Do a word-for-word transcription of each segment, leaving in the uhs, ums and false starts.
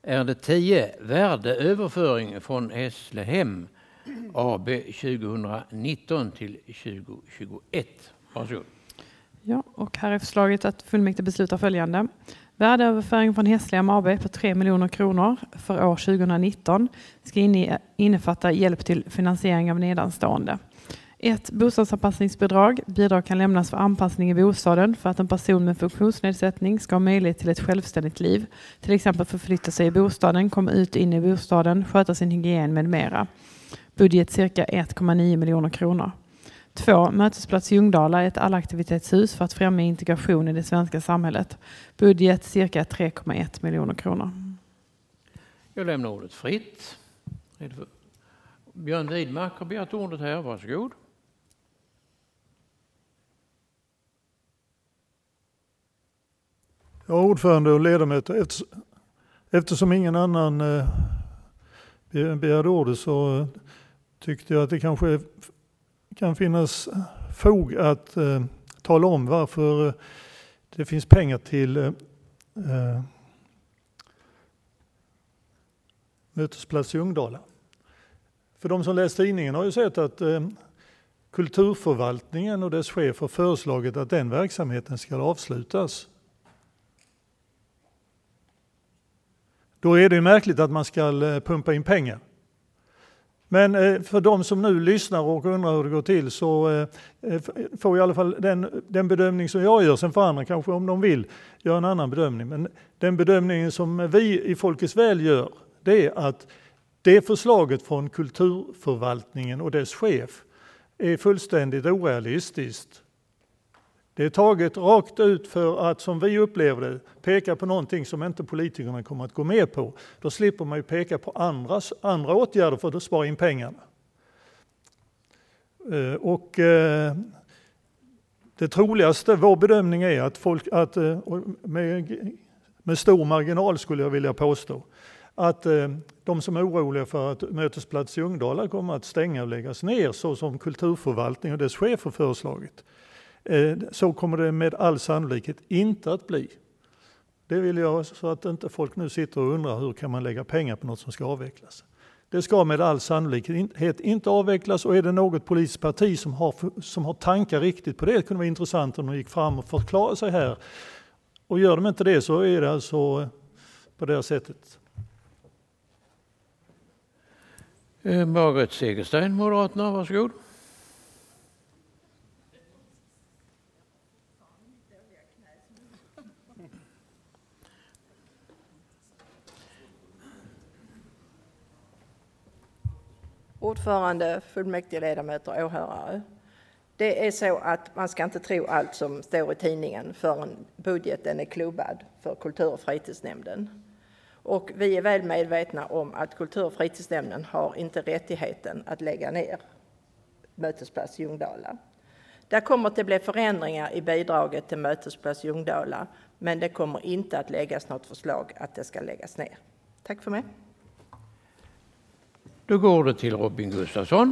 Ärende tio. Värdeöverföring från Hässlehem A B tjugonitton till tjugohundratjugoett. Varsågod. Ja, och här är förslaget att fullmäktige beslutar följande. Värdeöverföring från Hässlehem A B på tre miljoner kronor för år tjugonitton ska innefatta hjälp till finansiering av nedanstående. Ett bostadsanpassningsbidrag. Bidrag kan lämnas för anpassning i bostaden för att en person med funktionsnedsättning ska ha möjlighet till ett självständigt liv. Till exempel förflytta sig i bostaden, komma ut och in i bostaden, sköta sin hygien med mera. Budget cirka ett komma nio miljoner kronor. Två. Mötesplats Ljungdala är ett allaktivitetshus för att främja integration i det svenska samhället. Budget cirka tre komma ett miljoner kronor. Jag lämnar ordet fritt. Björn Widmark har begärt ordet här. Varsågod. Ja, ordförande och ledamöter. Eftersom ingen annan begärde ordet så tyckte jag att det kanske kan finnas fog att eh, tala om varför eh, det finns pengar till eh, Mötesplats Ljungdala. För de som läst tidningen har ju sett att eh, kulturförvaltningen och dess chef har föreslagit att den verksamheten ska avslutas. Då är det ju märkligt att man ska eh, pumpa in pengar. Men för de som nu lyssnar och undrar hur det går till så får i alla fall den, den bedömning som jag gör, sen för andra kanske om de vill göra en annan bedömning. Men den bedömningen som vi i Folkets väl gör, det är att det förslaget från kulturförvaltningen och dess chef är fullständigt orealistiskt. Det är taget rakt ut för att, som vi upplever det, peka på någonting som inte politikerna kommer att gå med på. Då slipper man ju peka på andra, andra åtgärder för att spara in pengarna. Och det troligaste, vår bedömning är att folk, att med, med stor marginal skulle jag vilja påstå, att de som är oroliga för att Mötesplats i Ljungdala kommer att stänga och läggas ner så som kulturförvaltning och dess chef har föreslagit. Så kommer det med all sannolikhet inte att bli. Det vill jag, så att inte folk nu sitter och undrar hur kan man lägga pengar på något som ska avvecklas. Det ska med all sannolikhet inte avvecklas, och är det något politiskt parti som har, som har tankar riktigt på det, det kunde vara intressant om de gick fram och förklarade sig här. Och gör de inte det så är det alltså på det sättet. Eh, Margaret Segerstein, Moderaterna, varsågod. Ordförande, fullmäktige ledamöter och åhörare. Det är så att man ska inte tro allt som står i tidningen förrän budgeten är klubbad för kultur- och fritidsnämnden. Och vi är väl medvetna om att kultur- och fritidsnämnden har inte rättigheten att lägga ner Mötesplats Ljungdala. Där kommer att bli förändringar i bidraget till Mötesplats Ljungdala, men det kommer inte att läggas något förslag att det ska läggas ner. Tack för mig. Då går det till Robin Gustafsson.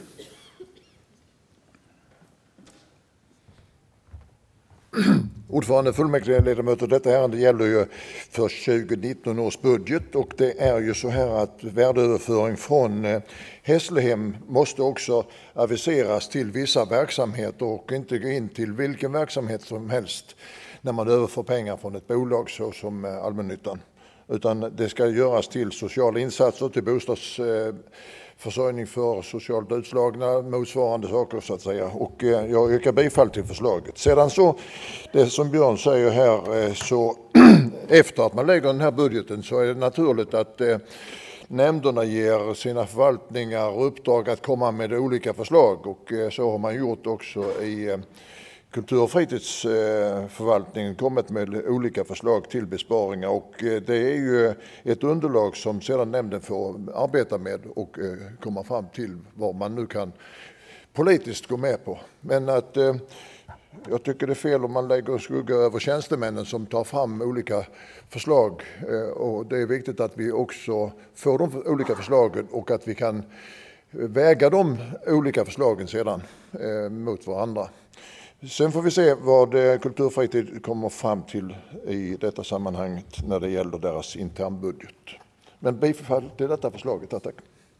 Ordförande, fullmäktige ledamöter, detta ärende gäller ju för tjugonitton års budget, och det är ju så här att värdeöverföring från Hässlehem måste också aviseras till vissa verksamheter och inte gå in till vilken verksamhet som helst när man överför pengar från ett bolag så som Allmännyttan. Utan det ska göras till sociala insatser, till bostadsförsörjning för socialt utslagna, motsvarande saker så att säga. Och jag yrkar bifall till förslaget. Sedan så, det som Björn säger här, så efter att man lägger den här budgeten så är det naturligt att nämnderna ger sina förvaltningar uppdrag att komma med olika förslag. Och så har man gjort också i kultur- och fritidsförvaltningen, kommit med olika förslag till besparingar, och det är ju ett underlag som sedan nämnden får arbeta med och komma fram till vad man nu kan politiskt gå med på. Men att jag tycker det är fel om man lägger skugga över tjänstemännen som tar fram olika förslag, och det är viktigt att vi också får de olika förslagen och att vi kan väga de olika förslagen sedan mot varandra. Sen får vi se vad Kulturfritid kommer fram till i detta sammanhanget när det gäller deras internbudget. Men bifall till detta förslaget. Tack.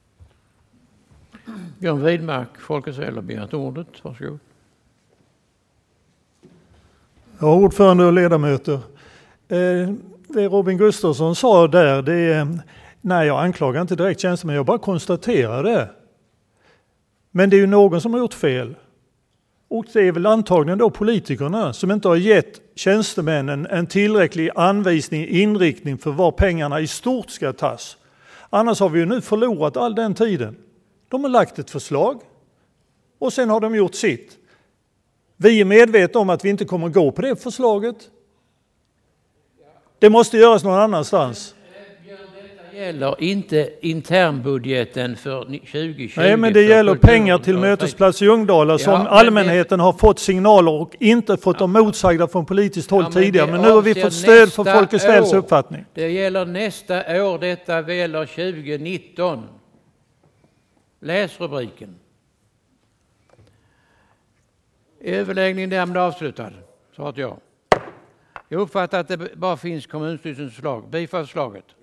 Björn Widmark, Folkets väl har begärt ordet. Varsågod. Ja, ordförande och ledamöter. Det Robin Gustafsson sa där, det är, nej, jag anklagar inte direkt tjänstemän, jag bara konstaterar det. Men det är ju någon som har gjort fel. Och det är väl antagligen då politikerna som inte har gett tjänstemännen en tillräcklig anvisning, inriktning för var pengarna i stort ska tas. Annars har vi ju nu förlorat all den tiden. De har lagt ett förslag och sen har de gjort sitt. Vi är medvetna om att vi inte kommer gå på det förslaget. Det måste göras någon annanstans. Det gäller inte internbudgeten för tjugo tjugo. Nej, men det gäller pengar till mötesplats i Ljungdala som ja, allmänheten det... har fått signaler och inte fått dem motsagda från politiskt håll ja, men tidigare. Men nu har vi fått stöd för Folkets väls uppfattning. Det gäller nästa år, detta gäller tjugo nitton. Läs rubriken. Överläggningen därmed avslutad. Så att jag. Jag uppfattar att det bara finns kommunstyrelsens förslag. Bifall förslaget.